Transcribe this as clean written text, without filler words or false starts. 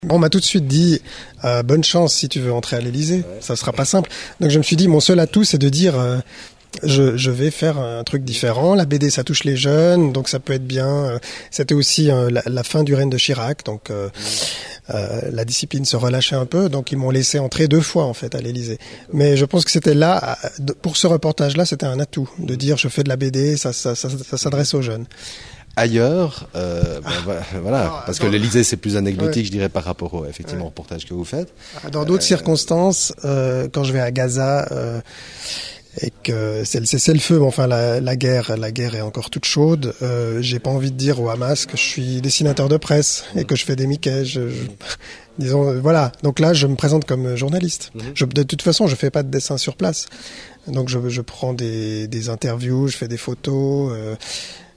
On m'a tout de suite dit bonne chance si tu veux entrer à l'Élysée, ça sera pas simple. Donc je me suis dit mon seul atout c'est de dire je vais faire un truc différent. La BD ça touche les jeunes, donc ça peut être bien. C'était aussi la fin du règne de Chirac, donc la discipline se relâchait un peu, donc ils m'ont laissé entrer 2 fois en fait à l'Élysée. Mais je pense que c'était là, pour ce reportage-là, c'était un atout de dire je fais de la BD, ça s'adresse aux jeunes. Ailleurs, voilà, parce que l'Élysée c'est plus anecdotique, je dirais, par rapport au reportage que vous faites. Dans d'autres circonstances, quand je vais à Gaza et que c'est le feu, mais enfin la guerre est encore toute chaude. J'ai pas envie de dire au Hamas que je suis dessinateur de presse et que je fais des Mickey. Disons, voilà. Donc là, je me présente comme journaliste. De toute façon, je fais pas de dessin sur place. Donc je prends des interviews, je fais des photos.